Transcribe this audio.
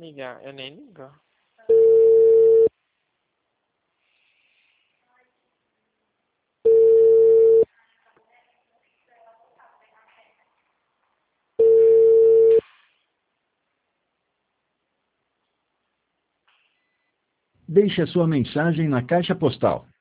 Ligar, eu nem ligo. Deixe a sua mensagem na caixa postal